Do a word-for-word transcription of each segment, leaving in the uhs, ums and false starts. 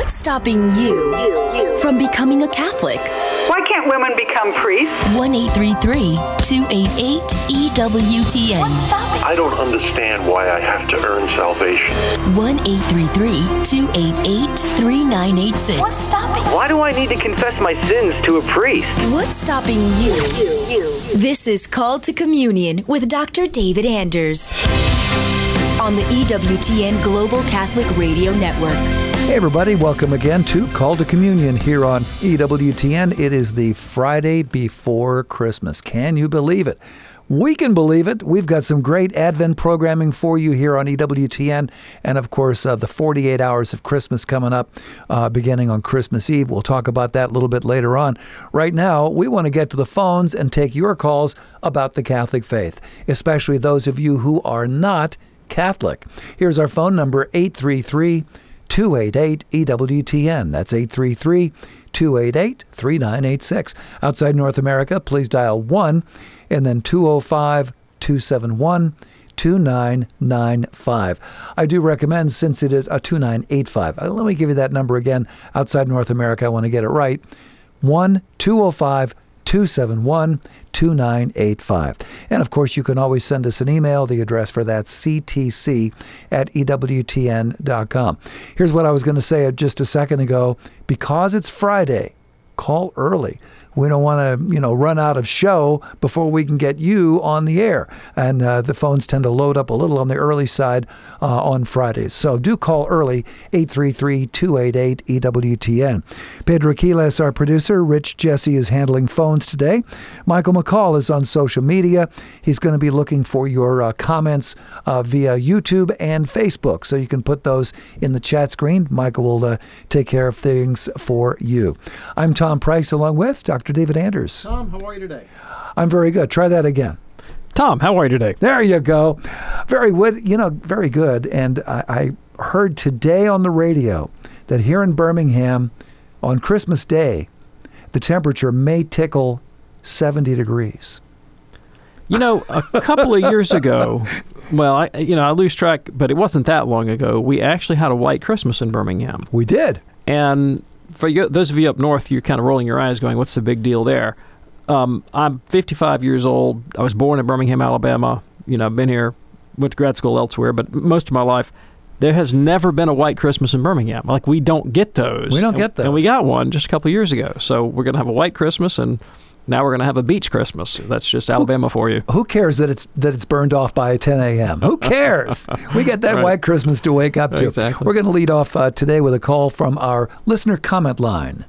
What's stopping you, you, you from becoming a Catholic? Why can't women become priests? one eight three three, two eight eight, E W T N. I don't understand why I have to earn salvation. one eight three three, two eight eight, three nine eight six. What's stopping? Why do I need to confess my sins to a priest? What's stopping you? you, you. This is Called to Communion with Doctor David Anders on the E W T N Global Catholic Radio Network. Hey everybody, welcome again to Call to Communion here on E W T N. It is the Friday before Christmas. Can you believe it? We can believe it. We've got some great Advent programming for you here on E W T N. And of course, uh, the forty-eight hours of Christmas coming up uh, beginning on Christmas Eve. We'll talk about that a little bit later on. Right now, we want to get to the phones and take your calls about the Catholic faith, especially those of you who are not Catholic. Here's our phone number, eight three three, two eight eight, E W T N. That's eight three three, two eight eight, three nine eight six. Outside North America, please dial one and then two oh five, two seven one, two nine nine five. I do recommend, since it is a two nine eight five. Uh, let me give you that number again. Outside North America, I want to get it right. one two oh five, two seven one, two nine eight five. And of course, you can always send us an email. The address for that, c t c at e w t n dot com. Here's what I was going to say just a second ago. Because it's Friday, call early. We don't want to, you know, run out of show before we can get you on the air. And uh, the phones tend to load up a little on the early side uh, on Fridays. So do call early, eight three three, two eight eight, E W T N. Pedro Quiles, our producer. Rich Jesse is handling phones today. Michael McCall is on social media. He's going to be looking for your uh, comments uh, via YouTube and Facebook. So you can put those in the chat screen. Michael will uh, take care of things for you. I'm Tom Price, along with Doctor David Anders. Tom, how are you today? I'm very good. Try that again. Tom, how are you today? There you go. Very good. You know, very good. And I, I heard today on the radio that here in Birmingham, on Christmas Day, the temperature may tickle seventy degrees. You know, a couple of years ago, well, I, you know, I lose track, but it wasn't that long ago, we actually had a white Christmas in Birmingham. We did. And for you, those of you up north, you're kind of rolling your eyes going, what's the big deal there? Um, I'm fifty-five years old. I was born in Birmingham, Alabama. You know, I've been here, went to grad school elsewhere, but most of my life, there has never been a white Christmas in Birmingham. Like, we don't get those. We don't and, get those. And we got one just a couple of years ago. So we're going to have a white Christmas, and now we're going to have a beach Christmas. That's just Alabama who, for you. Who cares that it's that it's burned off by ten a.m.? Who cares? We get that Right. white Christmas to wake up to. Exactly. We're going to lead off uh, today with a call from our listener comment line.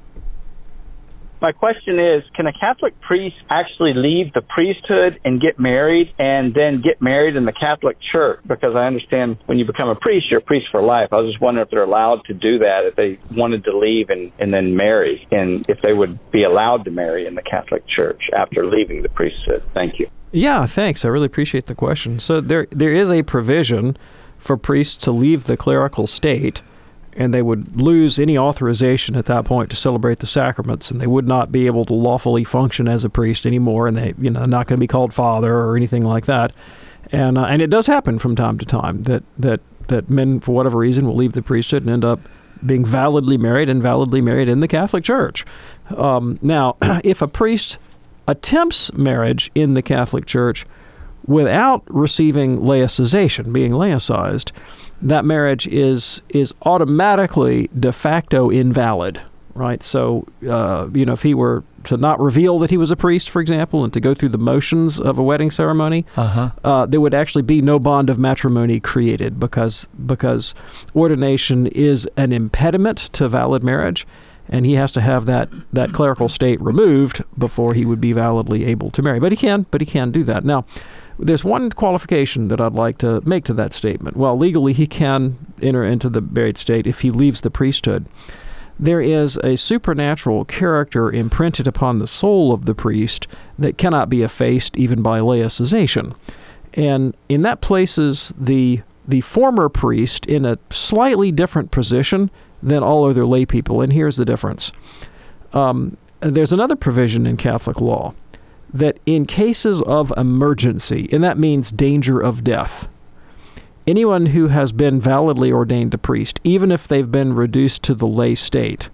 My question is, can a Catholic priest actually leave the priesthood and get married and then get married in the Catholic Church? Because I understand when you become a priest, you're a priest for life. I was just wondering if they're allowed to do that, if they wanted to leave and, and then marry, and if they would be allowed to marry in the Catholic Church after leaving the priesthood. Thank you. Yeah, thanks. I really appreciate the question. So there there is a provision for priests to leave the clerical state, and they would lose any authorization at that point to celebrate the sacraments, and they would not be able to lawfully function as a priest anymore, and they, you know, not going to be called father or anything like that. And uh, and it does happen from time to time that, that, that men, for whatever reason, will leave the priesthood and end up being validly married and validly married in the Catholic Church. Um, now, if a priest attempts marriage in the Catholic Church without receiving laicization, being laicized, that marriage is is automatically de facto invalid, right? So, uh, you know, if he were to not reveal that he was a priest, for example, and to go through the motions of a wedding ceremony, Uh-huh. uh, there would actually be no bond of matrimony created because because ordination is an impediment to valid marriage, and he has to have that, that clerical state removed before he would be validly able to marry. But he can, but he can do that. Now, there's one qualification that I'd like to make to that statement. Well, legally, he can enter into the married state if he leaves the priesthood. There is a supernatural character imprinted upon the soul of the priest that cannot be effaced even by laicization. And in that places the the former priest in a slightly different position than all other lay people. And here's the difference. Um, there's another provision in Catholic law that in cases of emergency, and that means danger of death, anyone who has been validly ordained a priest, even if they've been reduced to the lay state,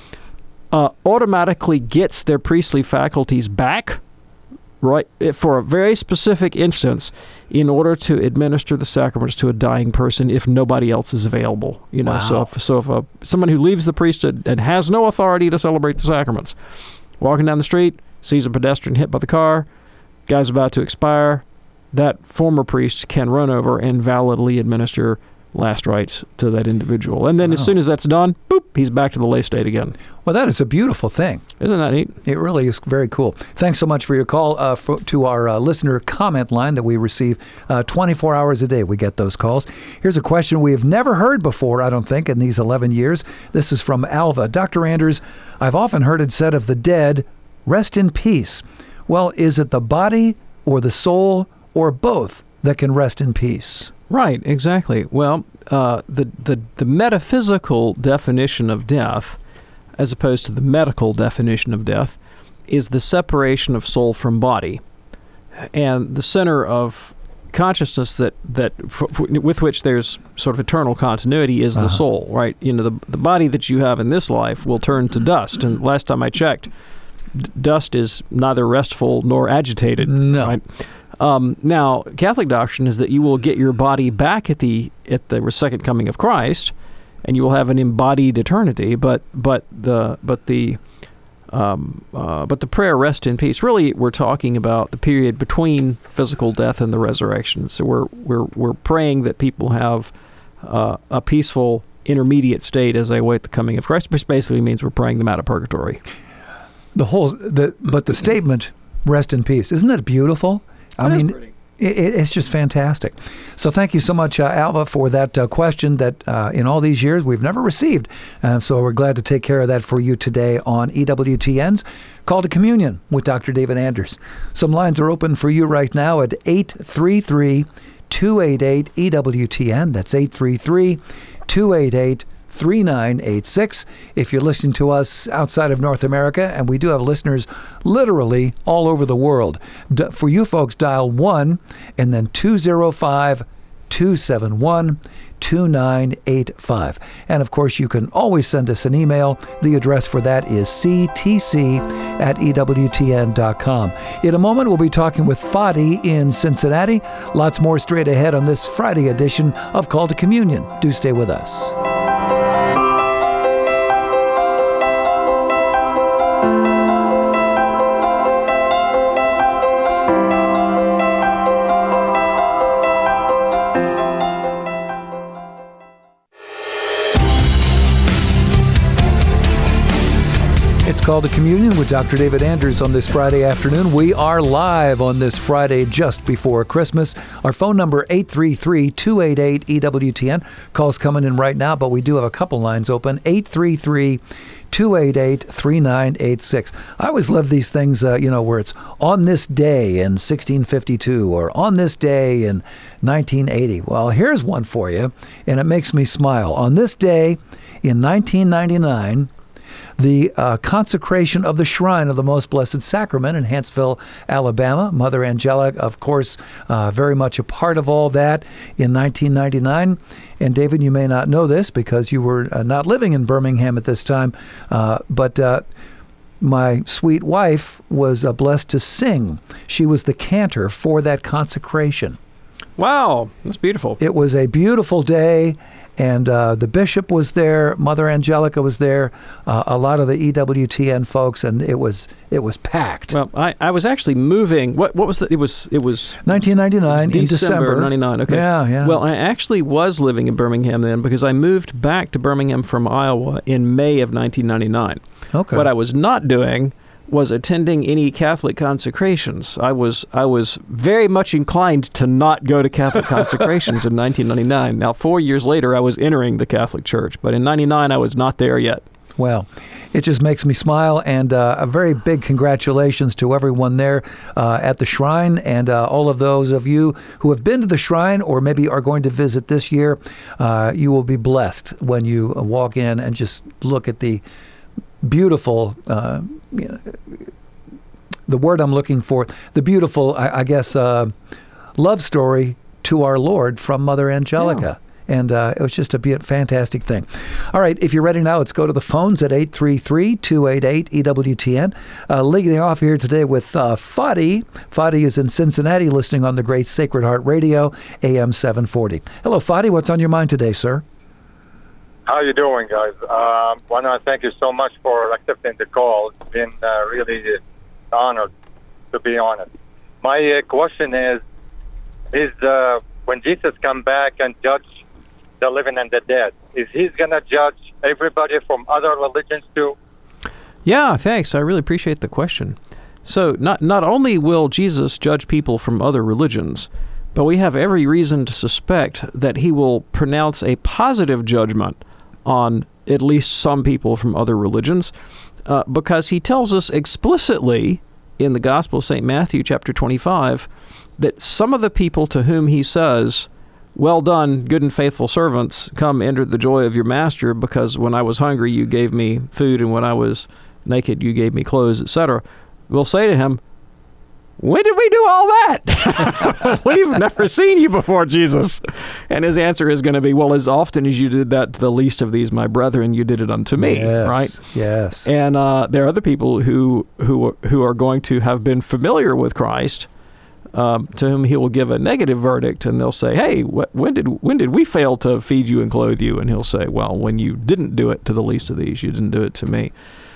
uh, automatically gets their priestly faculties back, right, for a very specific instance, in order to administer the sacraments to a dying person if nobody else is available. You know, Wow. so if, so if a, someone who leaves the priesthood and has no authority to celebrate the sacraments, walking down the street, sees a pedestrian hit by the car, guy's about to expire, that former priest can run over and validly administer last rites to that individual. And then Wow. as soon as that's done, boop, he's back to the lay state again. Well, that is a beautiful thing. Isn't that neat? It really is very cool. Thanks so much for your call uh, for, to our uh, listener comment line that we receive uh, twenty-four hours a day. We get those calls. Here's a question we have never heard before, I don't think, in these eleven years. This is from Alva. Doctor Anders, I've often heard it said of the dead, rest in peace. Well, is it the body or the soul or both that can rest in peace? Right, exactly. Well, uh, the, the the metaphysical definition of death, as opposed to the medical definition of death, is the separation of soul from body. And the center of consciousness that, that f- f- with which there's sort of eternal continuity is the Uh-huh. soul, right? You know, the, the body that you have in this life will turn to dust. And last time I checked, d- dust is neither restful nor agitated. No. Right? Um, now, Catholic doctrine is that you will get your body back at the at the second coming of Christ, and you will have an embodied eternity. But but the but the um, uh, but the prayer rest in peace. Really, we're talking about the period between physical death and the resurrection. So we're we're we're praying that people have uh, a peaceful intermediate state as they await the coming of Christ, which basically means we're praying them out of purgatory. The whole, the but the statement, rest in peace, isn't that beautiful? I That is mean, pretty. it, it's just fantastic. So thank you so much, uh, Alva, for that uh, question that uh, in all these years we've never received. Uh, so we're glad to take care of that for you today on E W T N's Call to Communion with Doctor David Anders. Some lines are open for you right now at eight three three, two eight eight, E W T N. That's eight three three, two eight eight, three nine eight six. If you're listening to us outside of North America, and we do have listeners literally all over the world, D- for you folks, dial one and then two oh five, two seven one, two nine eight five. And of course, you can always send us an email. The address for that is c t c at e w t n dot com. In a moment, we'll be talking with Fadi in Cincinnati. Lots more straight ahead on this Friday edition of Call to Communion. Do stay with us. It's Called to Communion with Doctor David Anders on this Friday afternoon. We are live on this Friday just before Christmas. Our phone number, eight three three, two eight eight, E W T N. Calls coming in right now, but we do have a couple lines open, eight three three, two eight eight, three nine eight six. I always love these things, uh, you know, where it's on this day in sixteen fifty-two or on this day in nineteen eighty. Well, here's one for you, and it makes me smile. On this day in nineteen ninety-nine, the uh, consecration of the Shrine of the Most Blessed Sacrament in Huntsville, Alabama. Mother Angelica, of course, uh, very much a part of all that in nineteen ninety-nine. And David, you may not know this because you were uh, not living in Birmingham at this time, uh, but uh, my sweet wife was uh, blessed to sing. She was the cantor for that consecration. Wow, that's beautiful. It was a beautiful day. And uh, the bishop was there, Mother Angelica was there, uh, a lot of the E W T N folks, and it was it was packed. Well, I, I was actually moving. What what was the, it was it was nineteen ninety-nine it was in December December. ninety-nine. Okay. Yeah, yeah. Well, I actually was living in Birmingham then because I moved back to Birmingham from Iowa in May of nineteen ninety-nine. Okay. What I was not doing was attending any Catholic consecrations. I was I was very much inclined to not go to Catholic consecrations in nineteen ninety-nine. Now, four years later, I was entering the Catholic Church, but in ninety-nine, I was not there yet. Well, it just makes me smile, and uh, a very big congratulations to everyone there uh, at the Shrine, and uh, all of those of you who have been to the Shrine or maybe are going to visit this year. Uh, you will be blessed when you walk in and just look at the beautiful, uh, you know, the word I'm looking for, the beautiful, I, I guess, uh, love story to our Lord from Mother Angelica. Yeah. And uh, it was just a be- fantastic thing. All right, if you're ready now, let's go to the phones at eight three three, two eight eight, E W T N. Uh, leading off here today with uh, Fadi. Fadi is in Cincinnati, listening on the great Sacred Heart Radio, A M seven forty. Hello, Fadi. What's on your mind today, sir? How you doing, guys? I um, want to thank you so much for accepting the call. It's been uh, really honored, to be honest. My uh, question is, is uh, when Jesus come back and judge the living and the dead, is he's going to judge everybody from other religions too? Yeah, thanks. I really appreciate the question. So not not only will Jesus judge people from other religions, but we have every reason to suspect that he will pronounce a positive judgment on at least some people from other religions, uh, because he tells us explicitly in the Gospel of Saint Matthew, chapter twenty-five, that some of the people to whom he says, "Well done, good and faithful servants, come enter the joy of your master, because when I was hungry you gave me food, and when I was naked you gave me clothes," et cetera, will say to him, "When did we do all that? We've never seen you before, Jesus." And his answer is going to be, "Well, as often as you did that to the least of these, my brethren, you did it unto me." Yes, right? Yes. And uh, there are other people who who who are going to have been familiar with Christ, Um, to whom he will give a negative verdict, and they'll say, "Hey, wh- when did when did we fail to feed you and clothe you?" And he'll say, "Well, when you didn't do it to the least of these, you didn't do it to me."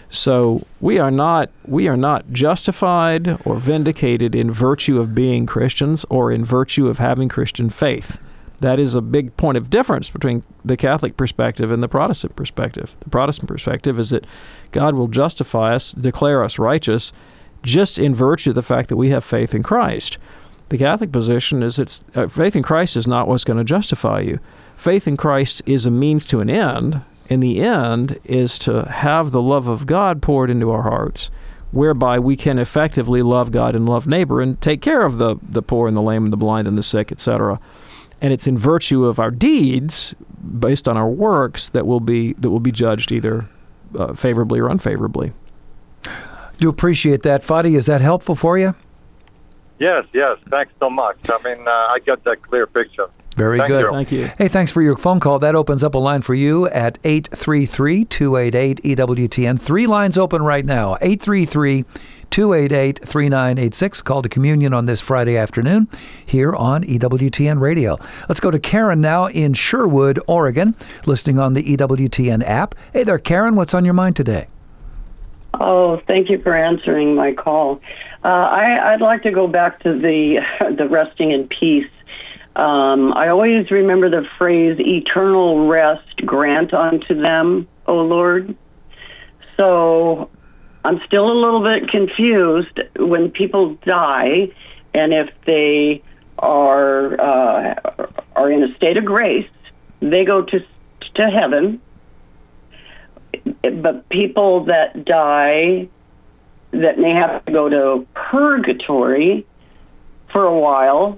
So we are not we are not justified or vindicated in virtue of being Christians or in virtue of having Christian faith. That is a big point of difference between the Catholic perspective and the Protestant perspective. The Protestant perspective is that God will justify us, declare us righteous, just in virtue of the fact that we have faith in Christ. The Catholic position is it's uh, faith in Christ is not what's going to justify you. Faith in Christ is a means to an end, and the end is to have the love of God poured into our hearts, whereby we can effectively love God and love neighbor and take care of the, the poor and the lame and the blind and the sick, et cetera. And it's in virtue of our deeds, based on our works, that will be that will be judged either uh, favorably or unfavorably. Do appreciate that, Fadi. Is that helpful for you? Yes, yes. Thanks so much. I mean, uh, I got that clear picture. Very Thank good. you. Thank you. Hey, thanks for your phone call. That opens up a line for you at eight three three, two eight eight, E W T N. Three lines open right now. eight three three, two eight eight, three nine eight six. Call to communion on this Friday afternoon here on E W T N Radio. Let's go to Karen now in Sherwood, Oregon, listening on the E W T N app. Hey there, Karen. What's on your mind today? Oh, thank you for answering my call. Uh, I, I'd like to go back to the the resting in peace. Um, I always remember the phrase, "eternal rest grant unto them, O Lord." So I'm still a little bit confused when people die, and if they are uh, are in a state of grace, they go to to heaven. But people that die that may have to go to purgatory for a while.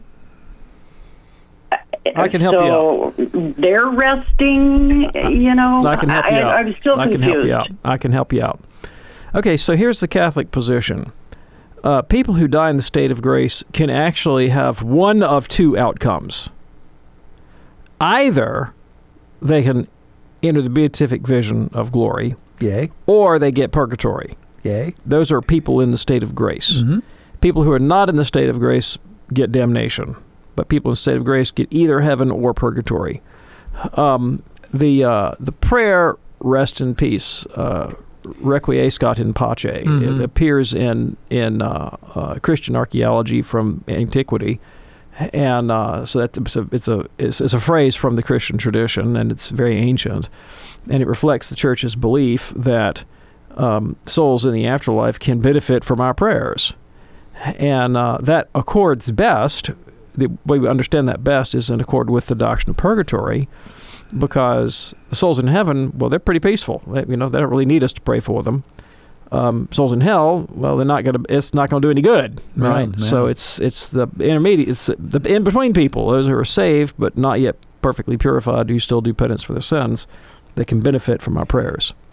I can help so you out. They're resting, you know. I can help you I, out. I'm still I confused. can help you out. I can help you out. Okay, so here's the Catholic position. Uh, people who die in the state of grace can actually have one of two outcomes. Either they can enter the beatific vision of glory, Yay. or they get purgatory. Yay. Those are people in the state of grace. Mm-hmm. People who are not in the state of grace get damnation, but people in the state of grace get either heaven or purgatory. Um, the uh, the prayer "Rest in Peace," uh, "Requiescat in Pace," Mm-hmm. it appears in in uh, uh, Christian archaeology from antiquity. And uh, so that's it's a it's a it's, it's a phrase from the Christian tradition, and it's very ancient, and it reflects the Church's belief that um, souls in the afterlife can benefit from our prayers, and uh, that accords best. The way we understand that best is in accord with the doctrine of purgatory, because the souls in heaven, well, they're pretty peaceful. They, you know, they don't really need us to pray for them. Um, souls in hell, well, they're not gonna. It's not gonna do any good, right? No, So no. it's it's the intermediate, it's the in between people, those who are saved but not yet perfectly purified, who still do penance for their sins, they can benefit from our prayers.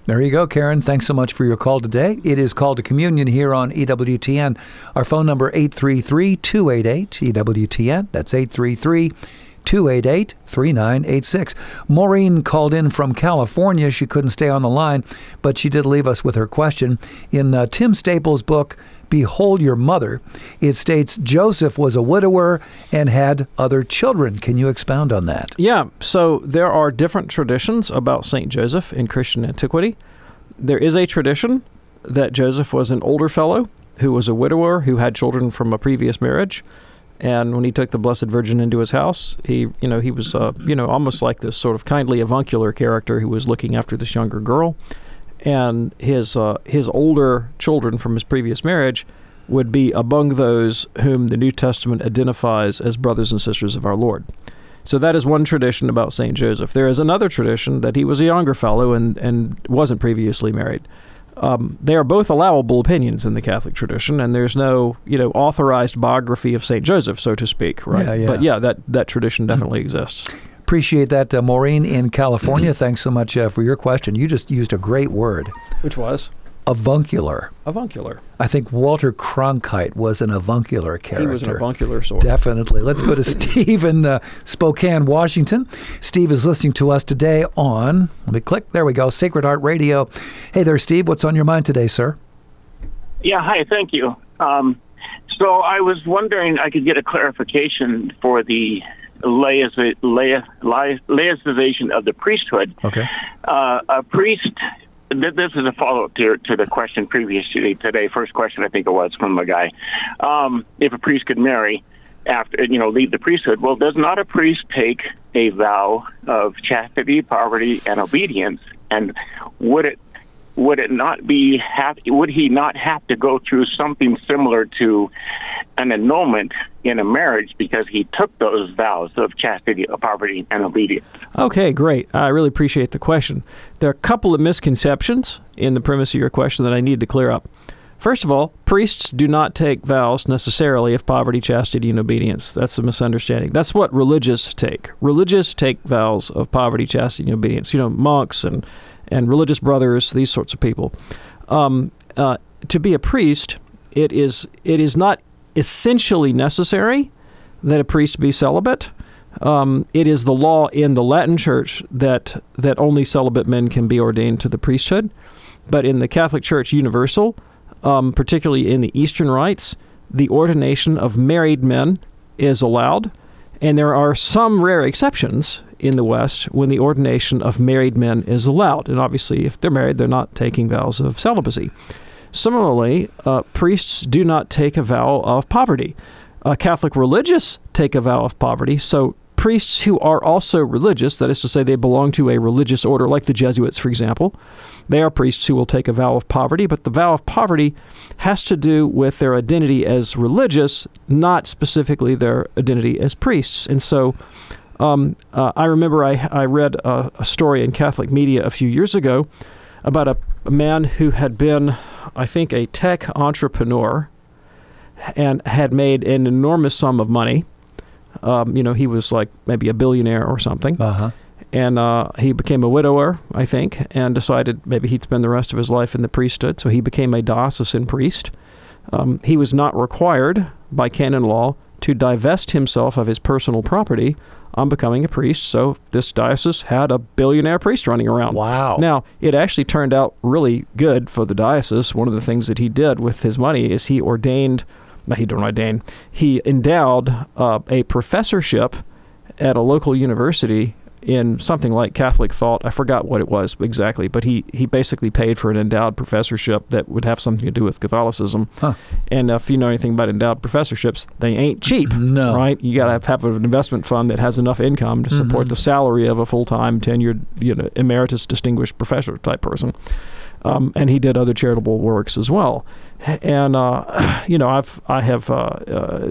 There you go, Karen. Thanks so much for your call today. It is Call to Communion here on E W T N. Our phone number, eight three three, two eight eight, E W T N. That's eight three three, two eight eight, three nine eight six. Maureen called in from California. She couldn't stay on the line, but she did leave us with her question. In uh, Tim Staples' book, Behold Your Mother, it states Joseph was a widower and had other children. Can you expound on that? Yeah, so there are different traditions about Saint Joseph in Christian antiquity. There is a tradition that Joseph was an older fellow who was a widower who had children from a previous marriage. And when he took the Blessed Virgin into his house, he, you know, he was, uh, you know, almost like this sort of kindly avuncular character who was looking after this younger girl. And his uh, his older children from his previous marriage would be among those whom the New Testament identifies as brothers and sisters of our Lord. So that is one tradition about Saint Joseph. There is another tradition that he was a younger fellow and, and wasn't previously married. Um, they are both allowable opinions in the Catholic tradition, and there's no, you know, authorized biography of Saint Joseph, so to speak, right? Yeah, yeah. But yeah, that, that tradition definitely exists. Appreciate that, uh, Maureen in California. Thanks so much uh, for your question. You just used a great word. Which was? Avuncular. Avuncular. I think Walter Cronkite was an avuncular character. He was an avuncular sort. Definitely. Let's go to Steve in uh, Spokane, Washington. Steve is listening to us today on, let me click, there we go, Sacred Heart Radio. Hey there, Steve. What's on your mind today, sir? Yeah, hi, thank you. Um, so I was wondering I could get a clarification for the laicization of the priesthood. Okay. Uh, a priest, th- this is a follow-up to, to the question previously today, first question I think it was from a guy. Um, if a priest could marry after, you know, leave the priesthood, well, does not a priest take a vow of chastity, poverty, and obedience? And would it would it not be have would he not have to go through something similar to an annulment in a marriage because he took those vows of chastity, poverty, and obedience? Okay, great. I really appreciate the question. There are a couple of misconceptions in the premise of your question that I need to clear up. First of all, priests do not take vows necessarily of poverty, chastity, and obedience. That's a misunderstanding. That's what religious take. Religious take vows of poverty, chastity, and obedience. You know, monks and and religious brothers, these sorts of people. Um, uh, to be a priest, it is it is not essentially necessary that a priest be celibate. Um, it is the law in the Latin Church that that only celibate men can be ordained to the priesthood. But in the Catholic Church Universal, um, particularly in the Eastern rites, the ordination of married men is allowed. And there are some rare exceptions in the West when the ordination of married men is allowed. And obviously, if they're married, they're not taking vows of celibacy. Similarly, uh, priests do not take a vow of poverty. Uh, Catholic religious take a vow of poverty. So priests who are also religious, that is to say they belong to a religious order, like the Jesuits, for example, they are priests who will take a vow of poverty, but the vow of poverty has to do with their identity as religious, not specifically their identity as priests. And so um, uh, I remember I, I read a, a story in Catholic media a few years ago about a, a man who had been, I think, a tech entrepreneur and had made an enormous sum of money. Um, you know, he was like maybe a billionaire or something. Uh-huh. And uh, he became a widower, I think, and decided maybe he'd spend the rest of his life in the priesthood. So he became a diocesan priest. Um, he was not required by canon law to divest himself of his personal property on becoming a priest. So this diocese had a billionaire priest running around. Wow. Now, it actually turned out really good for the diocese. One of the things that he did with his money is he ordained, no, he didn't ordain, he endowed uh, a professorship at a local university in something like Catholic thought. I forgot what it was exactly, but he, he basically paid for an endowed professorship that would have something to do with Catholicism. Huh. And if you know anything about endowed professorships, they ain't cheap, no. right? You got to have an investment fund that has enough income to support mm-hmm. the salary of a full-time, tenured, you know, emeritus distinguished professor type person. Um, and he did other charitable works as well. And uh, you know, I've I have uh, uh,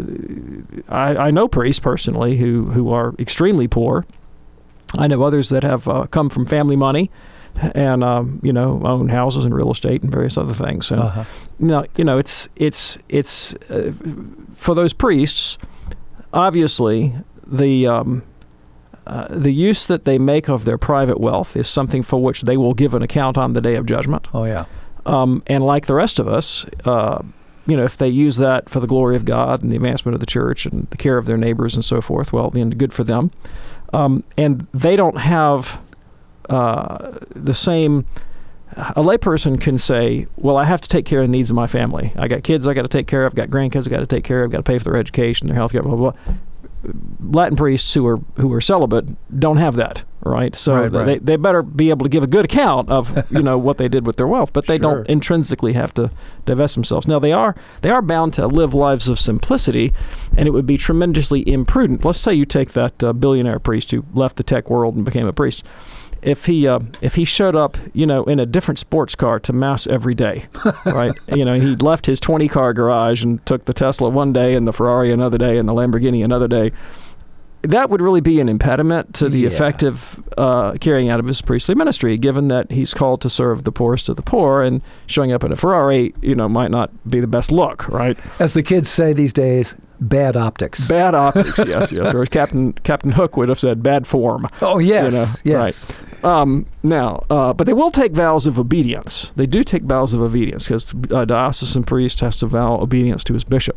I, I know priests personally who who are extremely poor. I know others that have uh, come from family money and, um, you know, own houses and real estate and various other things. So, uh-huh. now, you know, it's, it's, it's uh, for those priests, obviously, the, um, uh, the use that they make of their private wealth is something for which they will give an account on the day of judgment. Oh, yeah. Um, and like the rest of us, uh, you know, if they use that for the glory of God and the advancement of the church and the care of their neighbors and so forth, well, then good for them. Um, and they don't have uh, the same... A layperson can say, well, I have to take care of the needs of my family. I got kids I got to take care of, I've got grandkids I got to take care of, got to pay for their education, their health care, blah, blah, blah. Latin priests who are who are celibate don't have that, right? So right, right. they they better be able to give a good account of, you know, what they did with their wealth, but they Sure. don't intrinsically have to divest themselves. Now, they are they are bound to live lives of simplicity, and it would be tremendously imprudent. Let's say you take that uh, billionaire priest who left the tech world and became a priest. If he uh, if he showed up, you know, in a different sports car to mass every day, right? You know, he left his twenty car garage and took the Tesla one day and the Ferrari another day and the Lamborghini another day. That would really be an impediment to the Yeah. effective uh, carrying out of his priestly ministry, given that he's called to serve the poorest of the poor, and showing up in a Ferrari, you know, might not be the best look, right? As the kids say these days, bad optics. Bad optics, yes, yes. Or as Captain Captain Hook would have said, bad form. Oh, yes, you know, yes. Right. Um, now, uh, but they will take vows of obedience. They do take vows of obedience because a diocesan priest has to vow obedience to his bishop.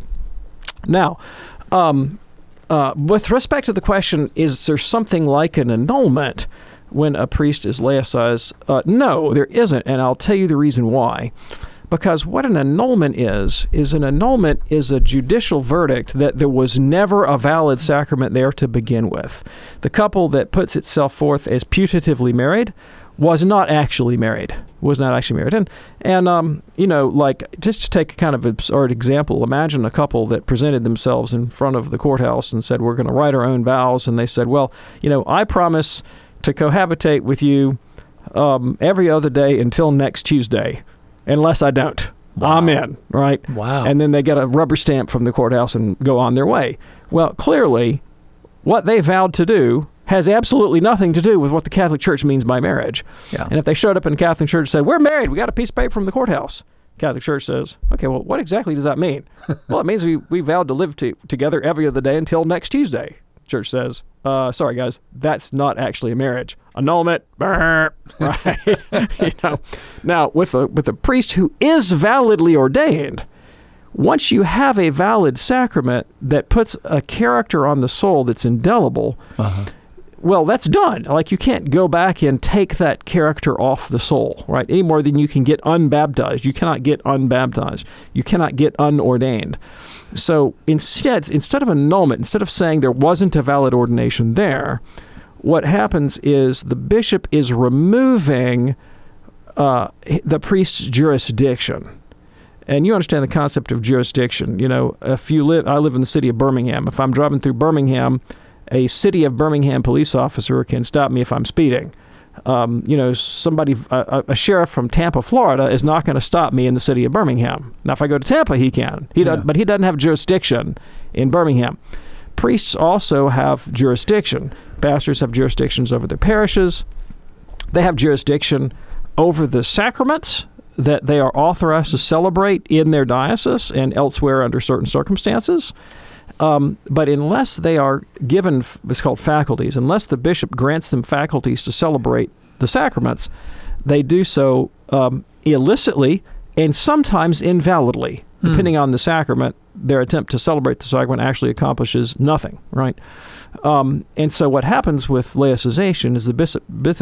Now, um, uh, with respect to the question, is there something like an annulment when a priest is laicized? Uh, no, there isn't, and I'll tell you the reason why. Because what an annulment is, is an annulment is a judicial verdict that there was never a valid sacrament there to begin with. The couple that puts itself forth as putatively married was not actually married, was not actually married. And, and um, you know, like, just to take a kind of absurd example, imagine a couple that presented themselves in front of the courthouse and said, we're going to write our own vows. And they said, well, you know, I promise to cohabitate with you um, every other day until next Tuesday. Unless I don't. Wow. I'm in, right? Wow. And then they get a rubber stamp from the courthouse and go on their way. Well, clearly, what they vowed to do has absolutely nothing to do with what the Catholic Church means by marriage. Yeah. And if they showed up in the Catholic Church and said, we're married, we got a piece of paper from the courthouse, Catholic Church says, okay, well, what exactly does that mean? Well, it means we, we vowed to live to, together every other day until next Tuesday. Church says, uh, sorry, guys, that's not actually a marriage. Annulment, right? You know. Now, with a with a priest who is validly ordained, once you have a valid sacrament that puts a character on the soul that's indelible, uh-huh. well, that's done. Like, you can't go back and take that character off the soul, right? Any more than you can get unbaptized. You cannot get unbaptized. You cannot get unordained. So instead, instead of annulment, instead of saying there wasn't a valid ordination there, what happens is the bishop is removing uh, the priest's jurisdiction. And you understand the concept of jurisdiction. You know, if you live, I live in the city of Birmingham. If I'm driving through Birmingham, a city of Birmingham police officer can stop me if I'm speeding. Um, you know, somebody, a, a sheriff from Tampa, Florida, is not going to stop me in the city of Birmingham. Now, if I go to Tampa, he can. He yeah. does, but he doesn't have jurisdiction in Birmingham. Priests also have jurisdiction. Pastors have jurisdictions over their parishes. They have jurisdiction over the sacraments that they are authorized to celebrate in their diocese and elsewhere under certain circumstances. Um, but unless they are given, it's called faculties, unless the bishop grants them faculties to celebrate the sacraments, they do so um, illicitly and sometimes invalidly. Mm. Depending on the sacrament, their attempt to celebrate the sacrament actually accomplishes nothing, right? Um, and so what happens with laicization is the bishop,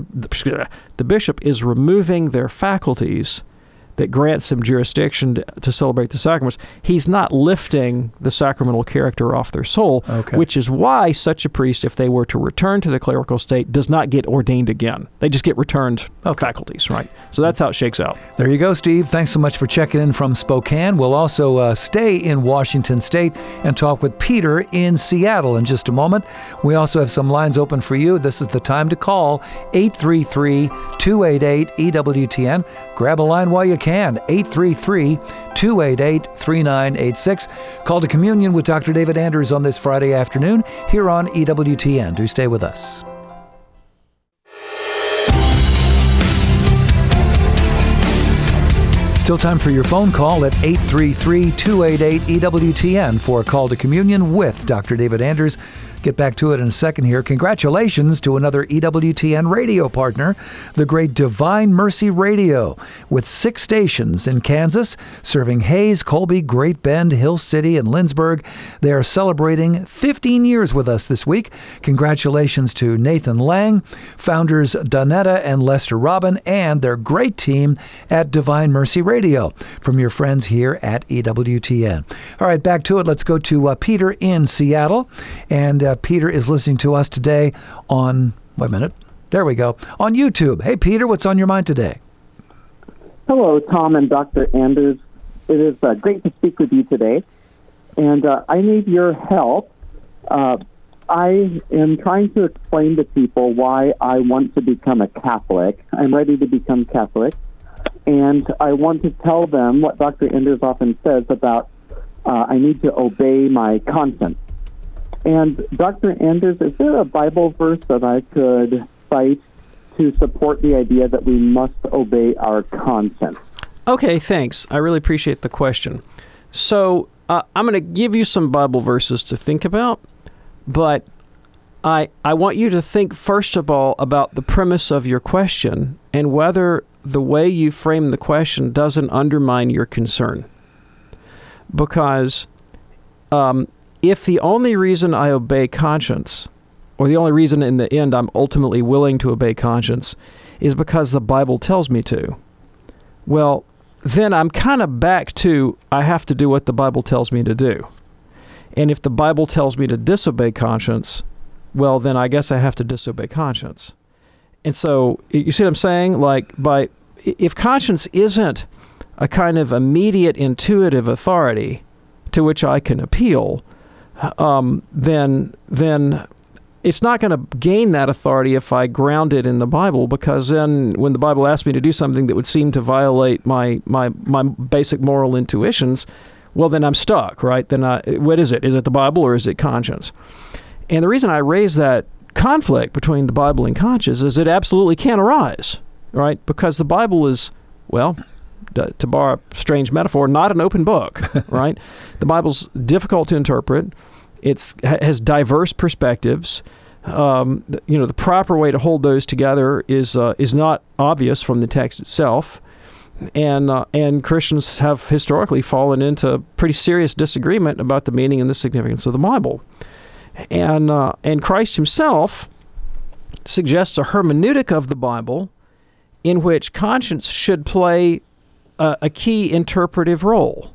the bishop is removing their faculties that grants him jurisdiction to, to celebrate the sacraments. He's not lifting the sacramental character off their soul, okay. which is why such a priest, if they were to return to the clerical state, does not get ordained again. They just get returned okay. faculties, right? So that's how it shakes out. There you go, Steve. Thanks so much for checking in from Spokane. We'll also uh, stay in Washington State and talk with Peter in Seattle in just a moment. We also have some lines open for you. This is the time to call eight three three, two eight eight, E W T N. Grab a line while you can, eight three three, two eight eight, three nine eight six. Call to Communion with Doctor David Anders on this Friday afternoon here on E W T N. Do stay with us. Still time for your phone call at eight three three, two eight eight, E W T N for a call to Communion with Doctor David Anders. Get back to it in a second here. Congratulations to another E W T N radio partner, the great Divine Mercy Radio, with six stations in Kansas, serving Hayes, Colby, Great Bend, Hill City, and Lindsborg. They are celebrating fifteen years with us this week. Congratulations to Nathan Lang, founders Donetta and Lester Robin, and their great team at Divine Mercy Radio, from your friends here at E W T N. All right, back to it. Let's go to uh, Peter in Seattle. And uh, Peter is listening to us today on, wait a minute, there we go, on YouTube. Hey, Peter, what's on your mind today? Hello, Tom and Doctor Anders. It is uh, great to speak with you today. And uh, I need your help. Uh, I am trying to explain to people why I want to become a Catholic. I'm ready to become Catholic. And I want to tell them what Doctor Anders often says about uh, I need to obey my conscience. And Doctor Anders, is there a Bible verse that I could cite to support the idea that we must obey our conscience? Okay, thanks. I really appreciate the question. So uh, I'm going to give you some Bible verses to think about, but I I want you to think, first of all, about the premise of your question and whether the way you frame the question doesn't undermine your concern. Because um, if the only reason I obey conscience, or the only reason in the end I'm ultimately willing to obey conscience, is because the Bible tells me to, well, then I'm kind of back to I have to do what the Bible tells me to do. And if the Bible tells me to disobey conscience, well, then I guess I have to disobey conscience. And so, you see what I'm saying? Like, by if conscience isn't a kind of immediate intuitive authority to which I can appeal, um, then then it's not going to gain that authority if I ground it in the Bible, because then when the Bible asks me to do something that would seem to violate my my my basic moral intuitions, well, then I'm stuck, right? Then I, what is it? Is it the Bible or is it conscience? And the reason I raise that conflict between the Bible and conscience is it absolutely can arise, right? Because the Bible is, well, to borrow a strange metaphor, not an open book, right? The Bible's difficult to interpret. It's has diverse perspectives. Um, you know, the proper way to hold those together is uh, is not obvious from the text itself. And uh, and Christians have historically fallen into pretty serious disagreement about the meaning and the significance of the Bible. And uh, and Christ himself suggests a hermeneutic of the Bible in which conscience should play a, a key interpretive role.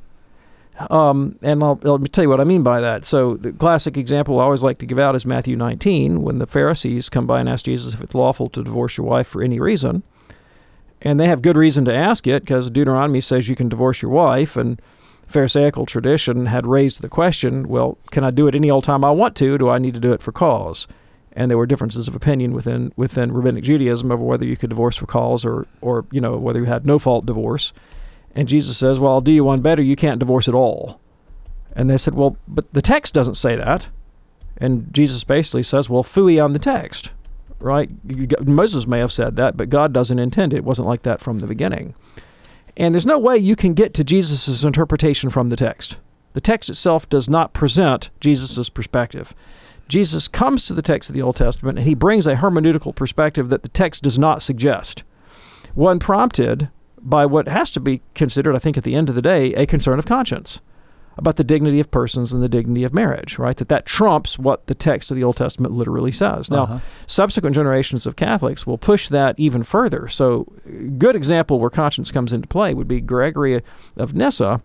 Um, and I'll, let me tell you what I mean by that. So the classic example I always like to give out is Matthew nineteen, when the Pharisees come by and ask Jesus if it's lawful to divorce your wife for any reason. And they have good reason to ask it, because Deuteronomy says you can divorce your wife, and Pharisaical tradition had raised the question, well, can I do it any old time I want to? Do I need to do it for cause? And there were differences of opinion within within Rabbinic Judaism over whether you could divorce for cause or, or you know, whether you had no-fault divorce. And Jesus says, well, I'll do you one better. You can't divorce at all. And they said, well, but the text doesn't say that. And Jesus basically says, well, phooey on the text, right? Moses may have said that, but God doesn't intend it. It wasn't like that from the beginning. And there's no way you can get to Jesus' interpretation from the text. The text itself does not present Jesus' perspective. Jesus comes to the text of the Old Testament, and he brings a hermeneutical perspective that the text does not suggest. One prompted by what has to be considered, I think at the end of the day, a concern of conscience about the dignity of persons and the dignity of marriage, right? That that trumps what the text of the Old Testament literally says. Now, uh-huh. subsequent generations of Catholics will push that even further. So a good example where conscience comes into play would be Gregory of Nyssa.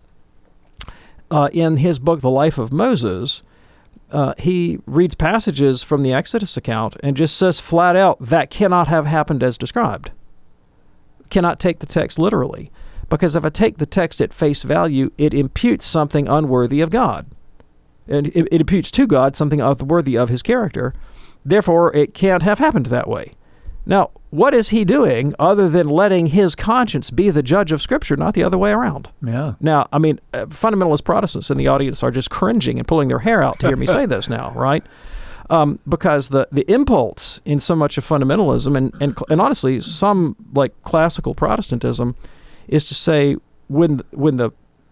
Uh, in his book, The Life of Moses, uh, he reads passages from the Exodus account and just says flat out, that cannot have happened as described. Cannot take the text literally. Because if I take the text at face value, it imputes something unworthy of God. And it, it imputes to God something unworthy of his character. Therefore, it can't have happened that way. Now, what is he doing other than letting his conscience be the judge of Scripture, not the other way around? Yeah. Now, I mean, uh, fundamentalist Protestants in the audience are just cringing and pulling their hair out to hear me say this now, right? Um, because the, the impulse in so much of fundamentalism, and, and, and honestly, some like classical Protestantism, is to say when when the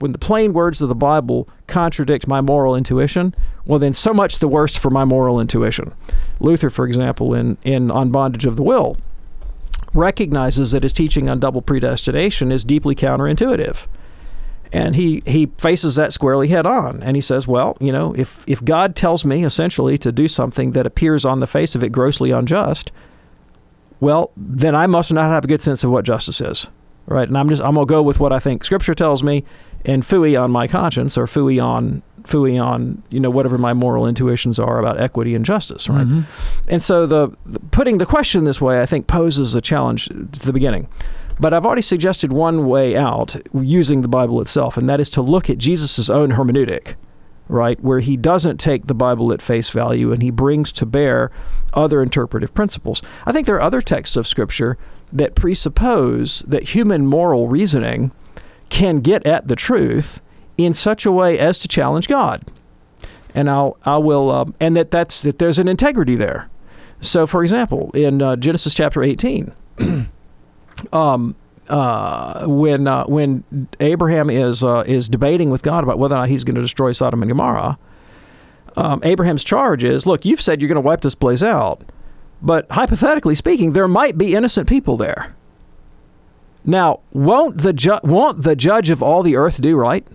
when the plain words of the Bible contradict my moral intuition, well, then so much the worse for my moral intuition. Luther, for example, in, in On Bondage of the Will, recognizes that his teaching on double predestination is deeply counterintuitive. And he, he faces that squarely head on. And he says, well, you know, if, if God tells me essentially to do something that appears on the face of it grossly unjust, well, then I must not have a good sense of what justice is, right? And I'm just I'm gonna go with what I think Scripture tells me, and phooey on my conscience, or phooey on phooey on you know whatever my moral intuitions are about equity and justice, right? Mm-hmm. And so the, the putting the question this way, I think, poses a challenge to the beginning. But I've already suggested one way out using the Bible itself, and that is to look at Jesus' own hermeneutic, right, where he doesn't take the Bible at face value and he brings to bear other interpretive principles. I think there are other texts of Scripture that presuppose that human moral reasoning can get at the truth in such a way as to challenge God, and I'll I will uh, and that that's that there's an integrity there. So, for example, in uh, Genesis chapter eighteen. Um, uh, when uh, when Abraham is uh, is debating with God about whether or not he's going to destroy Sodom and Gomorrah, um, Abraham's charge is, look, you've said you're going to wipe this place out, but hypothetically speaking, there might be innocent people there. Now, won't the ju- won't the judge of all the earth do right?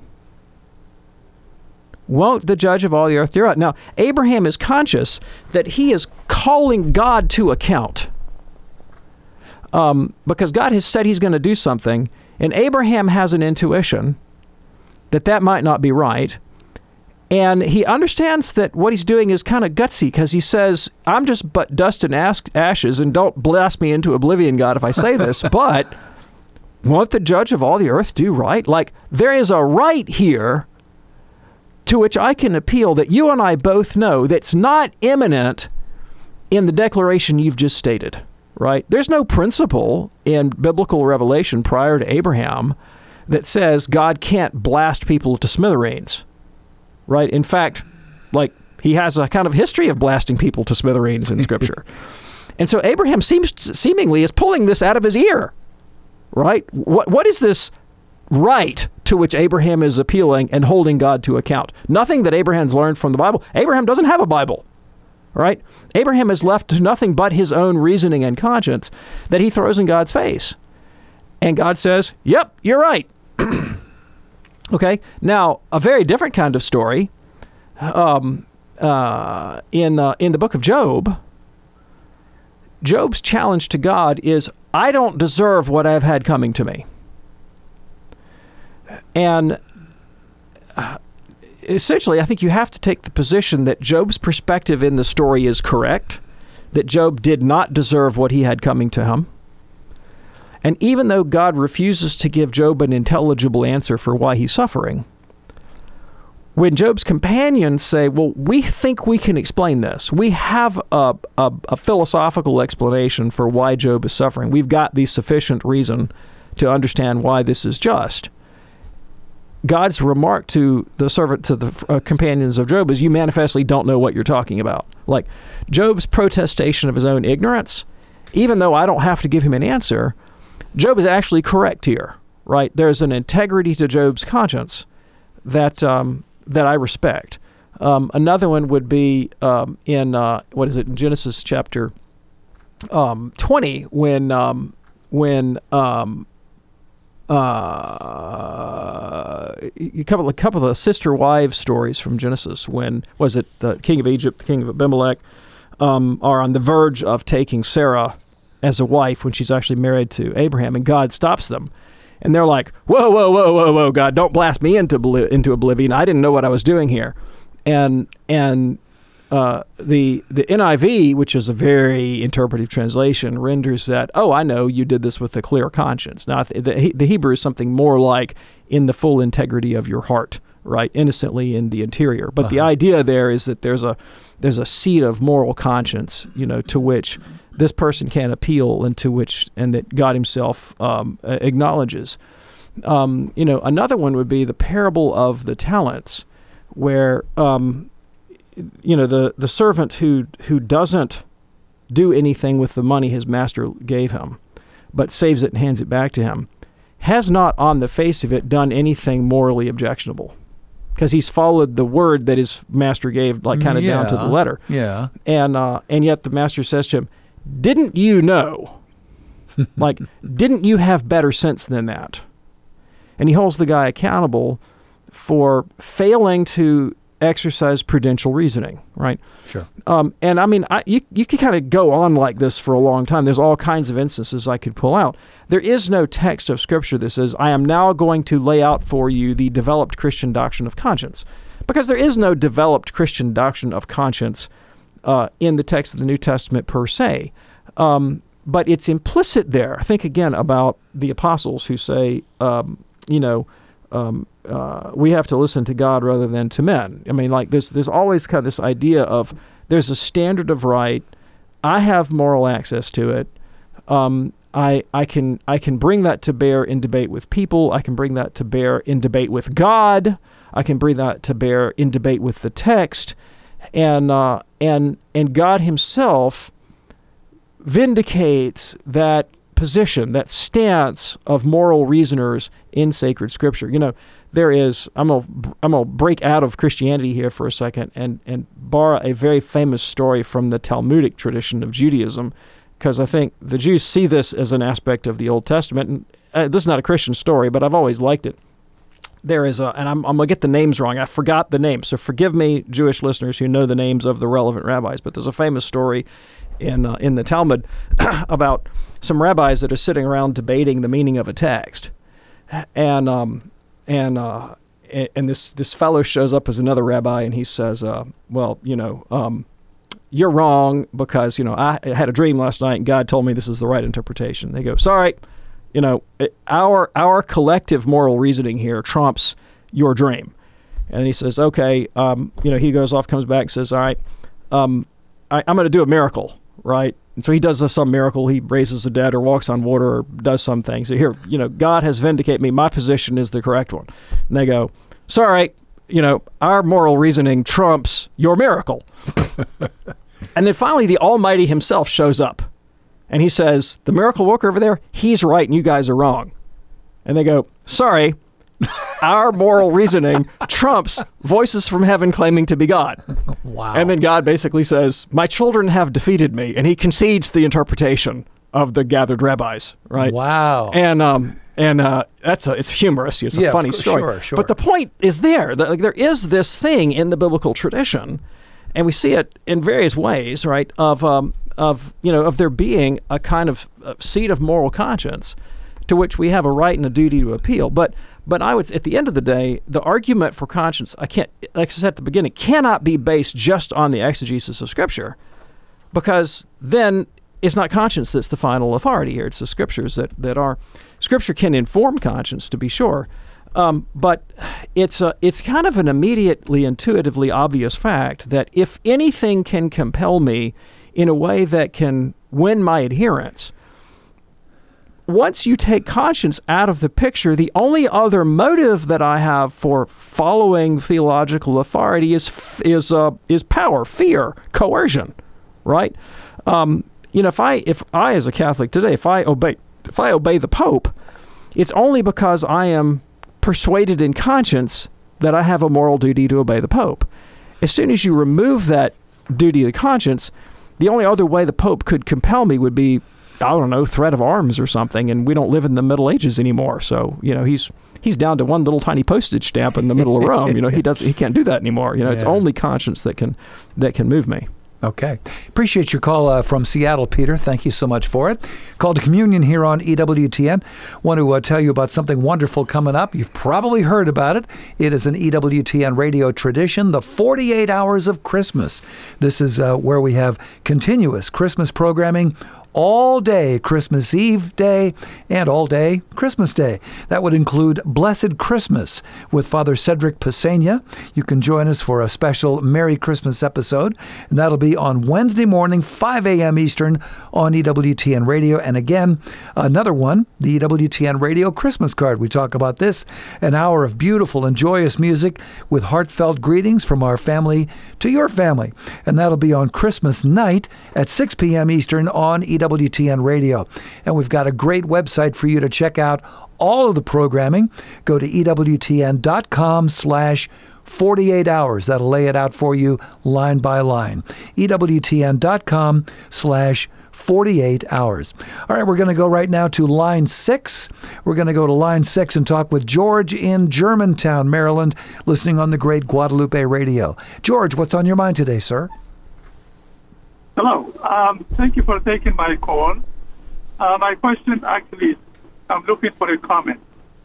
Won't the judge of all the earth do right? Now, Abraham is conscious that he is calling God to account. Um, because God has said he's going to do something, and Abraham has an intuition that that might not be right, and he understands that what he's doing is kind of gutsy, because he says, I'm just but dust and ashes, and don't blast me into oblivion, God, if I say this, but won't the judge of all the earth do right? Like, there is a right here to which I can appeal that you and I both know that's not imminent in the declaration you've just stated. Right? There's no principle in biblical revelation prior to Abraham that says God can't blast people to smithereens. Right? In fact, like, he has a kind of history of blasting people to smithereens in Scripture. And so Abraham seems seemingly is pulling this out of his ear. Right? What what is this right to which Abraham is appealing and holding God to account? Nothing that Abraham's learned from the Bible. Abraham doesn't have a Bible. Right? Abraham is left to nothing but his own reasoning and conscience that he throws in God's face. And God says, yep, you're right. Okay? Now, a very different kind of story um, uh, in, uh, in the book of Job. Job's challenge to God is, I don't deserve what I've had coming to me. And uh, essentially, I think you have to take the position that Job's perspective in the story is correct, that Job did not deserve what he had coming to him. And even though God refuses to give Job an intelligible answer for why he's suffering, when Job's companions say, well, we think we can explain this, we have a, a, a philosophical explanation for why Job is suffering, we've got the sufficient reason to understand why this is just, God's remark to the servant, to the uh, companions of Job, is you manifestly don't know what you're talking about. Like, Job's protestation of his own ignorance, even though I don't have to give him an answer, Job is actually correct here, right? There's an integrity to Job's conscience that um, that I respect. Um, another one would be um, in, uh, what is it, in Genesis chapter um, twenty, when, um, when um, Uh, a couple, a couple of the sister wives stories from Genesis, when, was it the king of Egypt, the king of Abimelech, um, are on the verge of taking Sarah as a wife when she's actually married to Abraham, and God stops them. And they're like, whoa, whoa, whoa, whoa, whoa, God, don't blast me into into oblivion. I didn't know what I was doing here. And and uh, the the N I V, which is a very interpretive translation, renders that, oh, I know, you did this with a clear conscience. Now, the, the Hebrew is something more like in the full integrity of your heart, right? Innocently in the interior. But uh-huh. the idea there is that there's a there's a seat of moral conscience, you know, to which this person can appeal, and to which, and that God himself um, acknowledges. Um, you know, another one would be the parable of the talents, where um, you know, the, the servant who who doesn't do anything with the money his master gave him, but saves it and hands it back to him, has not on the face of it done anything morally objectionable, because he's followed the word that his master gave, like kind of yeah. down to the letter. Yeah. And uh, and yet the master says to him, didn't you know? Like, didn't you have better sense than that? And he holds the guy accountable for failing to exercise prudential reasoning, right? Sure. Um, and I mean, I, you you could kind of go on like this for a long time. There's all kinds of instances I could pull out. There is no text of Scripture that says, I am now going to lay out for you the developed Christian doctrine of conscience, because there is no developed Christian doctrine of conscience uh, in the text of the New Testament per se. Um, but it's implicit there. Think again about the apostles who say, um, you know, um, uh, we have to listen to God rather than to men. I mean, like there's there's always kind of this idea of there's a standard of right. I have moral access to it. Um, I I can I can bring that to bear in debate with people. I can bring that to bear in debate with God. I can bring that to bear in debate with the text, and uh, and and God Himself vindicates that position, that stance of moral reasoners in sacred Scripture. You know, there is, I'm gonna, I'm gonna break out of Christianity here for a second and, and borrow a very famous story from the Talmudic tradition of Judaism, because I think the Jews see this as an aspect of the Old Testament. And uh, this is not a Christian story, but I've always liked it. There is a, and I'm, I'm going to get the names wrong. I forgot the names, so forgive me, Jewish listeners who know the names of the relevant rabbis, but there's a famous story in uh, in the Talmud about some rabbis that are sitting around debating the meaning of a text, and um and uh and this this fellow shows up as another rabbi, and he says, uh, well, you know, um, you're wrong because you know I had a dream last night and God told me this is the right interpretation. They go, sorry, you know, it, our our collective moral reasoning here trumps your dream, and he says, okay, um, you know, he goes off, comes back, and says, all right, um, I, I'm going to do a miracle. Right? And so he does some miracle. He raises the dead or walks on water or does some things. So here, you know, God has vindicated me. My position is the correct one. And they go, sorry, you know, our moral reasoning trumps your miracle. And then finally the Almighty Himself shows up. And He says, the miracle worker over there, he's right and you guys are wrong. And they go, sorry, our moral reasoning trumps voices from heaven claiming to be God. Wow. And then God basically says, my children have defeated me. And He concedes the interpretation of the gathered rabbis, right? Wow. And um and uh, that's a, it's humorous. It's a yeah, funny story. Sure, sure. But the point is there. That, like, there is this thing in the biblical tradition, and we see it in various ways, right, of, um, of you know, of there being a kind of uh, seat of moral conscience to which we have a right and a duty to appeal. But But I would, at the end of the day, the argument for conscience, I can't, like I said at the beginning, cannot be based just on the exegesis of Scripture, because then it's not conscience that's the final authority here. It's the Scriptures that, that are. Scripture can inform conscience, to be sure, um, but it's a, it's kind of an immediately, intuitively obvious fact that if anything can compel me in a way that can win my adherence, once you take conscience out of the picture, the only other motive that I have for following theological authority is is uh, is power, fear, coercion, right? Um, you know, if I if I as a Catholic today, if I obey if I obey the Pope, it's only because I am persuaded in conscience that I have a moral duty to obey the Pope. As soon as you remove that duty to conscience, the only other way the Pope could compel me would be, I don't know, threat of arms or something, and we don't live in the Middle Ages anymore. So, you know, he's he's down to one little tiny postage stamp in the middle of Rome. You know, he does he can't do that anymore. You know, yeah. It's only conscience that can that can move me. Okay. Appreciate your call uh, from Seattle, Peter. Thank you so much for it. Call to Communion here on E W T N. Want to uh, tell you about something wonderful coming up. You've probably heard about it. It is an E W T N radio tradition, the forty-eight hours of Christmas. This is uh, where we have continuous Christmas programming all day Christmas Eve day and all day Christmas Day. That would include Blessed Christmas with Father Cedric Pesena. You can join us for a special Merry Christmas episode, and that'll be on Wednesday morning, five a.m. Eastern on E W T N Radio. And again, another one, the E W T N Radio Christmas card. We talk about this, an hour of beautiful and joyous music with heartfelt greetings from our family to your family. And that'll be on Christmas night at six p.m. Eastern on E E W T N Radio. And we've got a great website for you to check out all of the programming. Go to E W T N dot com slash forty-eight hours. That'll lay it out for you line by line. E W T N dot com slash forty-eight hours. All right, we're going to go right now to line six. We're going to go to line six and talk with George in Germantown, Maryland, listening on the great Guadalupe Radio. George, what's on your mind today, sir? Hello. Um, thank you for taking my call. Uh, my question actually is, I'm looking for a comment.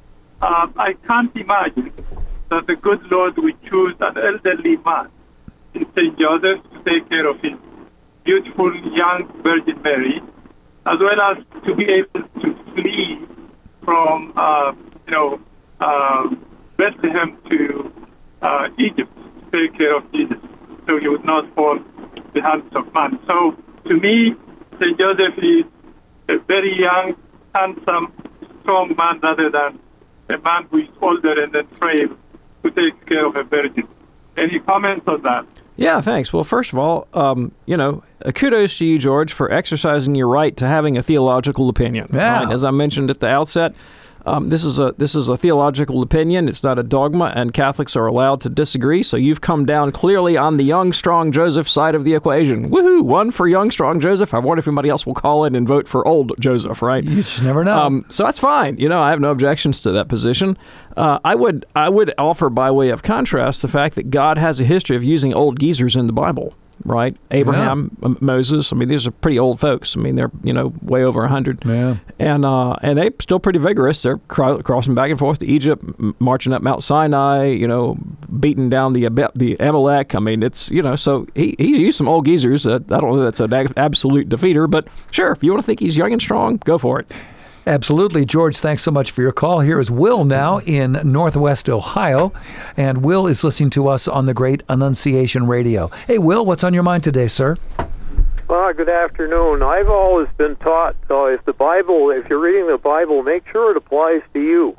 Um, I can't imagine that the good Lord would choose an elderly man in Saint Joseph to take care of his beautiful young Virgin Mary, as well as to be able to flee from, uh, you know, uh, Bethlehem to uh, Egypt to take care of Jesus, so he would not fall in the hands of man. So, to me, Saint Joseph is a very young, handsome, strong man rather than a man who is older and then frail who takes care of a virgin. Any comments on that? Yeah, thanks. Well, first of all, um, you know, uh, kudos to you, George, for exercising your right to having a theological opinion. Yeah. Right? As I mentioned at the outset, um, this is a this is a theological opinion. It's not a dogma, and Catholics are allowed to disagree. So you've come down clearly on the young, strong Joseph side of the equation. Woohoo! One for young, strong Joseph. I wonder if anybody else will call in and vote for old Joseph, right? You just never know. Um, so that's fine. You know, I have no objections to that position. Uh, I would I would offer, by way of contrast, the fact that God has a history of using old geezers in the Bible, right? Abraham, yeah. Moses. I mean, these are pretty old folks. I mean, they're, you know, way over one hundred. Yeah. And uh, and they're still pretty vigorous. They're cro- crossing back and forth to Egypt, m- marching up Mount Sinai, you know, beating down the the Amalek. I mean, it's, you know, so he, he used some old geezers. Uh, I don't know if that's an absolute defeater, but sure, if you want to think he's young and strong, go for it. Absolutely. George, thanks so much for your call. Here is Will now in Northwest Ohio, and Will is listening to us on the great Annunciation Radio. Hey, Will, what's on your mind today, sir? Well, good afternoon. I've always been taught, uh, if the Bible, if you're reading the Bible, make sure it applies to you.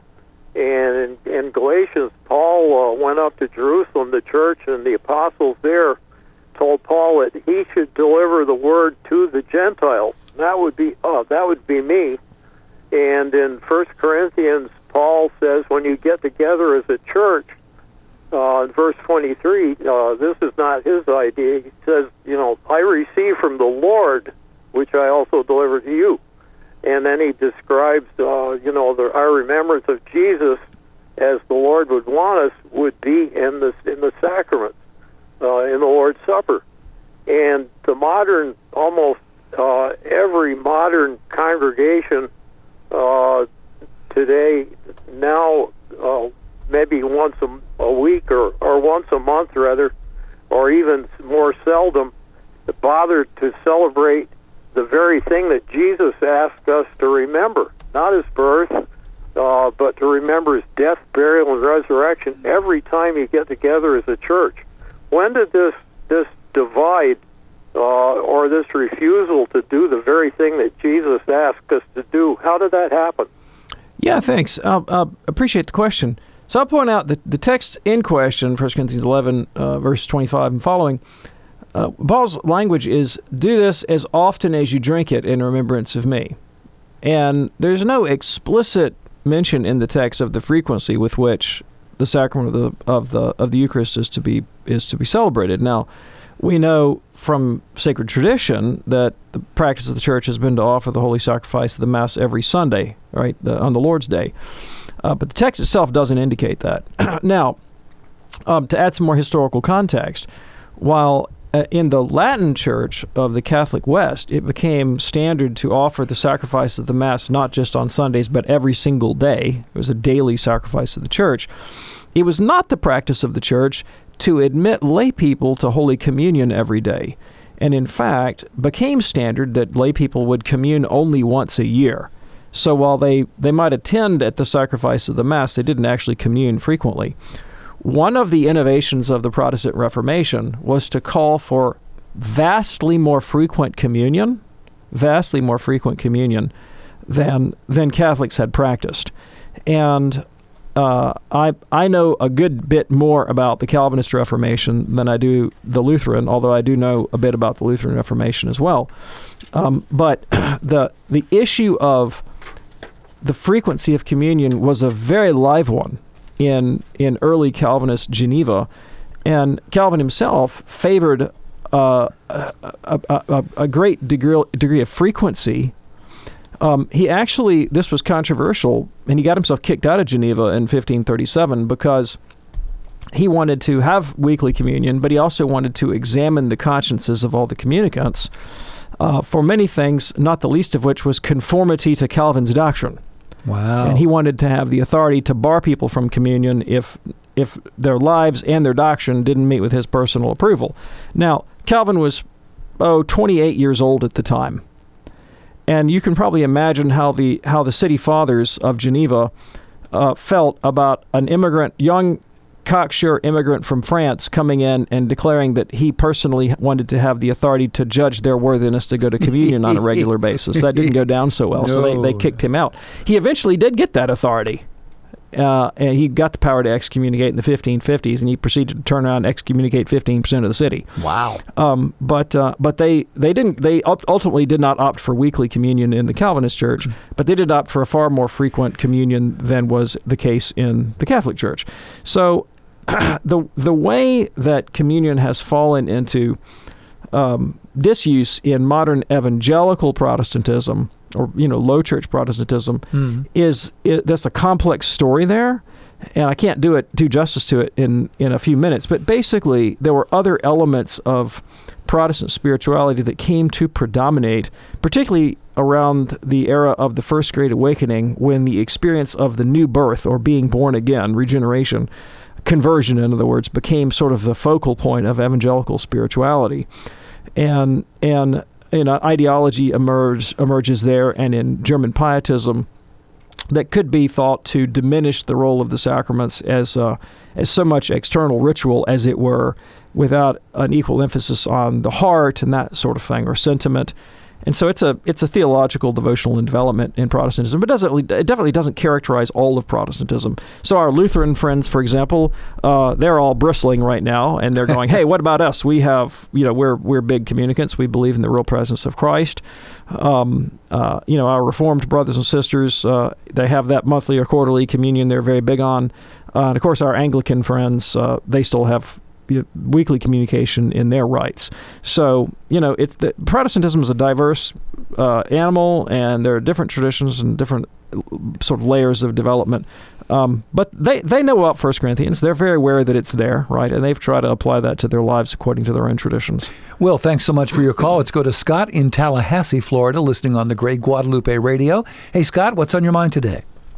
And in, in Galatians, Paul uh, went up to Jerusalem, the church, and the apostles there told Paul that he should deliver the word to the Gentiles. That would be, uh, that would be me. And in First Corinthians, Paul says, when you get together as a church, uh, in verse twenty-three, uh, this is not his idea. He says, you know, I received from the Lord, which I also deliver to you. And then he describes, uh, you know, the, our remembrance of Jesus as the Lord would want us would be in the, in the sacraments, uh, in the Lord's Supper. And the modern, almost uh, every modern congregation Uh, today, now, uh, maybe once a, a week or, or once a month, rather, or even more seldom, bother to celebrate the very thing that Jesus asked us to remember. Not his birth, uh, but to remember his death, burial, and resurrection every time you get together as a church. When did this, this divide Uh, or this refusal to do the very thing that Jesus asked us to do, how did that happen? Yeah, thanks. I uh, uh, appreciate the question. So I'll point out that the text in question, First Corinthians eleven, uh, verse twenty-five and following, uh, Paul's language is, do this as often as you drink it in remembrance of me. And there's no explicit mention in the text of the frequency with which the sacrament of the of the of the Eucharist is to be is to be celebrated. Now, we know from sacred tradition that the practice of the Church has been to offer the Holy Sacrifice of the Mass every Sunday, right, the, on the Lord's Day. Uh, but the text itself doesn't indicate that. Now, um, to add some more historical context, while uh, in the Latin Church of the Catholic West, it became standard to offer the sacrifice of the Mass not just on Sundays, but every single day. It was a daily sacrifice of the Church. It was not the practice of the Church to admit lay people to Holy Communion every day, and in fact became standard that lay people would commune only once a year. So while they, they might attend at the sacrifice of the Mass, they didn't actually commune frequently. One of the innovations of the Protestant Reformation was to call for vastly more frequent communion, vastly more frequent communion than than Catholics had practiced. And uh, I I know a good bit more about the Calvinist Reformation than I do the Lutheran, although I do know a bit about the Lutheran Reformation as well. Um, but the the issue of the frequency of communion was a very live one in in early Calvinist Geneva, and Calvin himself favored uh, a, a, a, a great degree degree of frequency. Um, he actually, this was controversial, and he got himself kicked out of Geneva in fifteen thirty-seven because he wanted to have weekly communion, but he also wanted to examine the consciences of all the communicants uh, for many things, not the least of which was conformity to Calvin's doctrine. Wow. And he wanted to have the authority to bar people from communion if if their lives and their doctrine didn't meet with his personal approval. Now, Calvin was, oh, twenty-eight years old at the time. And you can probably imagine how the how the city fathers of Geneva uh, felt about an immigrant, young, cocksure immigrant from France coming in and declaring that he personally wanted to have the authority to judge their worthiness to go to communion on a regular basis. That didn't go down so well, no. so they, they kicked him out. He eventually did get that authority. Uh, and he got the power to excommunicate in the fifteen fifties, and he proceeded to turn around and excommunicate fifteen percent of the city. Wow. Um, but uh, but they they didn't they ultimately did not opt for weekly communion in the Calvinist Church, but they did opt for a far more frequent communion than was the case in the Catholic Church. So the the way that communion has fallen into um, disuse in modern evangelical Protestantism, or, you know, low church Protestantism, mm. is it, there's a complex story there, and I can't do it do justice to it in, in a few minutes. But basically, there were other elements of Protestant spirituality that came to predominate, particularly around the era of the First Great Awakening, when the experience of the new birth, or being born again, regeneration, conversion, in other words, became sort of the focal point of evangelical spirituality. And and you know, ideology emerge, emerges there, and in German pietism, that could be thought to diminish the role of the sacraments as uh, as so much external ritual, as it were, without an equal emphasis on the heart and that sort of thing, or sentiment. And so it's a it's a theological devotional development in Protestantism, but doesn't it definitely doesn't characterize all of Protestantism. So our Lutheran friends, for example, uh, they're all bristling right now, and they're going, "Hey, what about us? We have, you know, we're we're big communicants. We believe in the real presence of Christ. Um, uh, you know, our Reformed brothers and sisters, uh, they have that monthly or quarterly communion. They're very big on, uh, and of course, our Anglican friends, uh, they still have weekly communication in their rites." So, you know, it's the, Protestantism is a diverse uh, animal, and there are different traditions and different sort of layers of development. Um, but they, they know about First Corinthians. They're very aware that it's there, right? And they've tried to apply that to their lives according to their own traditions. Well, thanks so much for your call. Let's go to Scott in Tallahassee, Florida, listening on the Great Guadalupe Radio. Hey, Scott, what's on your mind today?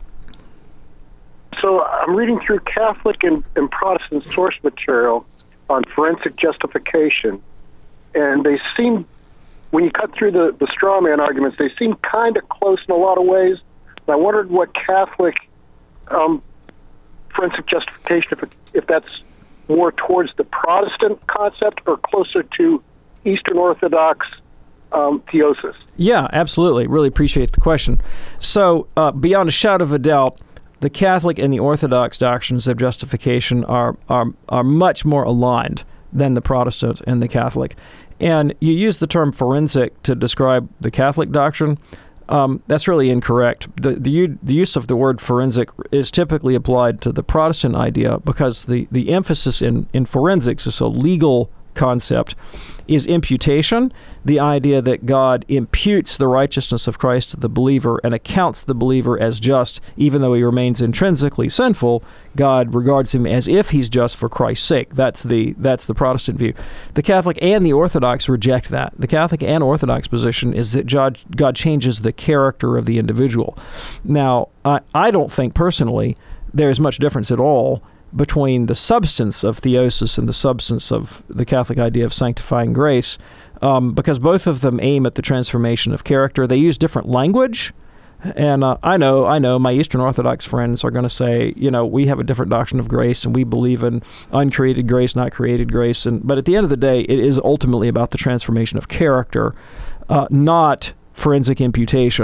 So I'm reading through Catholic and, and Protestant source material on forensic justification, and they seem, when you cut through the, the straw man arguments, they seem kind of close in a lot of ways. And I wondered what Catholic um, forensic justification, if, it, if that's more towards the Protestant concept or closer to Eastern Orthodox um, theosis. Yeah, absolutely. Really appreciate the question. So uh, beyond a shadow of a doubt, the Catholic and the Orthodox doctrines of justification are, are are much more aligned than the Protestant and the Catholic. And you use the term forensic to describe the Catholic doctrine. Um, that's really incorrect. The, the the use of the word forensic is typically applied to the Protestant idea, because the, the emphasis in, in forensics is a legal concept, is imputation, the idea that God imputes the righteousness of Christ to the believer and accounts the believer as just, even though he remains intrinsically sinful. God regards him as if he's just for Christ's sake. That's the that's the Protestant view. The Catholic and the Orthodox reject that. The Catholic and Orthodox position is that God, God changes the character of the individual. Now, I, I don't think personally there's much difference at all between the substance of theosis and the substance of the Catholic idea of sanctifying grace, um, because both of them aim at the transformation of character. They use different language, and uh, I know, I know, my Eastern Orthodox friends are going to say, you know, we have a different doctrine of grace, and we believe in uncreated grace, not created grace. And but at the end of the day, it is ultimately about the transformation of character, uh, not forensic imputation.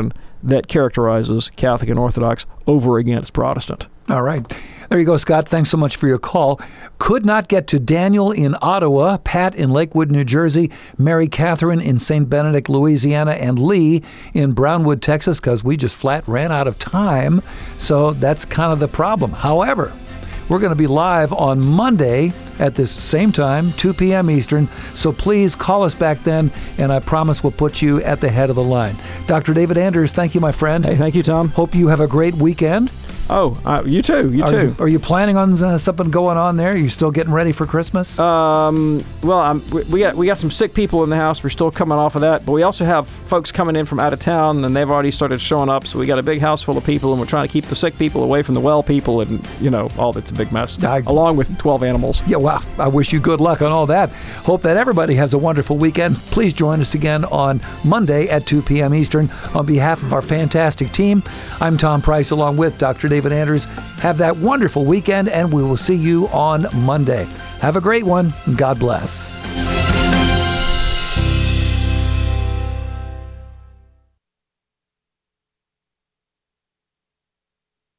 that characterizes Catholic and Orthodox over against Protestant. All right. There you go, Scott. Thanks so much for your call. Could not get to Daniel in Ottawa, Pat in Lakewood, New Jersey, Mary Catherine in Saint Benedict, Louisiana, and Lee in Brownwood, Texas, because we just flat ran out of time. So that's kind of the problem. However, we're going to be live on Monday at this same time, two p.m. Eastern. So please call us back then, and I promise we'll put you at the head of the line. Doctor David Anders, thank you, my friend. Hey, thank you, Tom. Hope you have a great weekend. Oh, uh, you too. You are too. You, are you planning on uh, something going on there? Are you still getting ready for Christmas? Um. Well, I'm, we, we got we got some sick people in the house. We're still coming off of that, but we also have folks coming in from out of town, and they've already started showing up. So we got a big house full of people, and we're trying to keep the sick people away from the well people, and you know, all that's a big mess. I, along with twelve animals. Yeah. Well, I wish you good luck on all that. Hope that everybody has a wonderful weekend. Please join us again on Monday at two p.m. Eastern. On behalf of our fantastic team, I'm Tom Price, along with Doctor David Anders. Have that wonderful weekend, and we will see you on Monday. Have a great one. God bless.